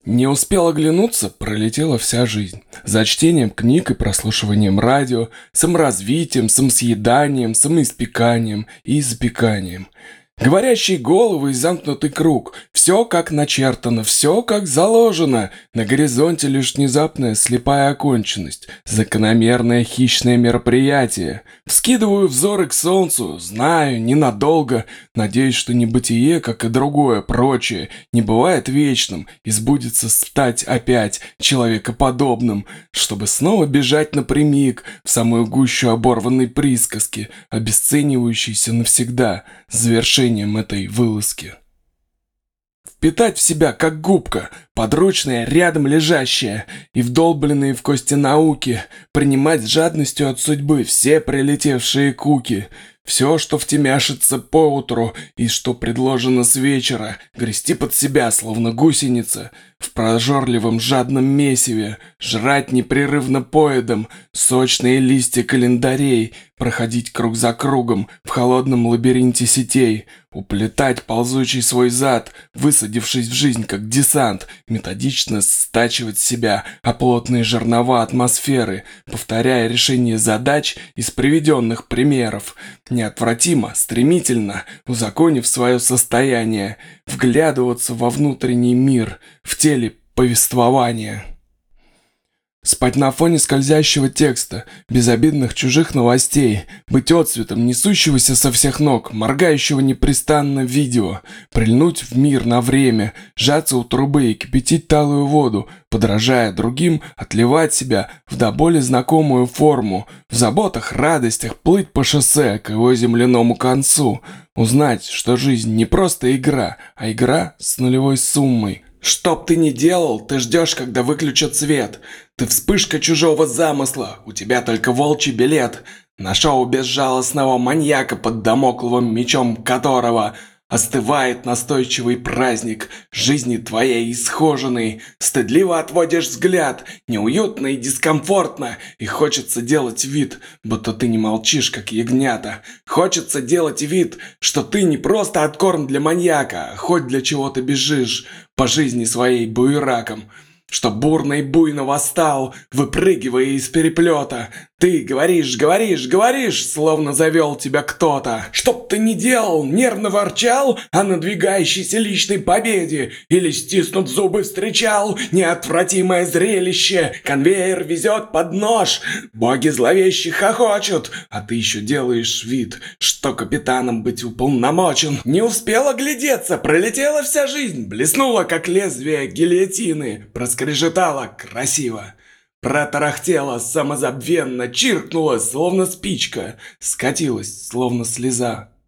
Не успел оглянуться, пролетела вся жизнь. За чтением книг и прослушиванием радио, саморазвитием, самосъеданием, самоиспеканием и запеканием. Говорящие головы и замкнутый круг. Все как начертано, все как заложено. На горизонте лишь внезапная слепая оконченность. Закономерное хищное мероприятие. Вскидываю взоры к солнцу, знаю, ненадолго. Надеюсь, что небытие, как и другое, прочее, не бывает вечным и сбудется стать опять человекоподобным, чтобы снова бежать напрямик в самую гущу оборванной присказки, обесценивающейся навсегда, завершением этой вылазки. Впитать в себя, как губка, подручная рядом лежащая, и вдолбленные в кости науки, принимать с жадностью от судьбы все прилетевшие куки, все, что втемяшится поутру и что предложено с вечера, грести под себя, словно гусеница, в прожорливом жадном месиве, жрать непрерывно поедом сочные листья календарей, проходить круг за кругом в холодном лабиринте сетей, уплетать ползучий свой зад, высадившись в жизнь как десант, методично стачивать с себя оплотные жернова атмосферы, повторяя решение задач из приведенных примеров, неотвратимо, стремительно, узаконив свое состояние, вглядываться во внутренний мир, в теле повествования. Спать на фоне скользящего текста, безобидных чужих новостей, быть отцветом несущегося со всех ног, моргающего непрестанно видео, прильнуть в мир на время, сжаться у трубы и кипятить талую воду, подражая другим, отливать себя в до боли знакомую форму, в заботах, радостях плыть по шоссе к его земляному концу, узнать, что жизнь не просто игра, а игра с нулевой суммой. Что б ты ни делал, ты ждешь, когда выключат свет. Ты вспышка чужого замысла, у тебя только волчий билет на шоу безжалостного маньяка, под дамокловым мечом которого остывает настойчивый праздник жизни твоей исхоженной. Стыдливо отводишь взгляд, неуютно и дискомфортно, и хочется делать вид, будто ты не молчишь, как ягнята. Хочется делать вид, что ты не просто откорм для маньяка, а хоть для чего ты бежишь по жизни своей буераком. Что бурно и буйно восстал, выпрыгивая из переплета. Ты говоришь, говоришь, говоришь, словно завел тебя кто-то. Чтоб ты ни делал, нервно ворчал о надвигающейся личной победе, или, стиснув зубы, встречал неотвратимое зрелище. Конвейер везет под нож, боги зловеще хохочут, а ты еще делаешь вид, что капитаном быть уполномочен. Не успел оглядеться, пролетела вся жизнь, блеснула, как лезвие гильотины, проскрежетала красиво. Протарахтела самозабвенно, чиркнула, словно спичка, скатилась, словно слеза.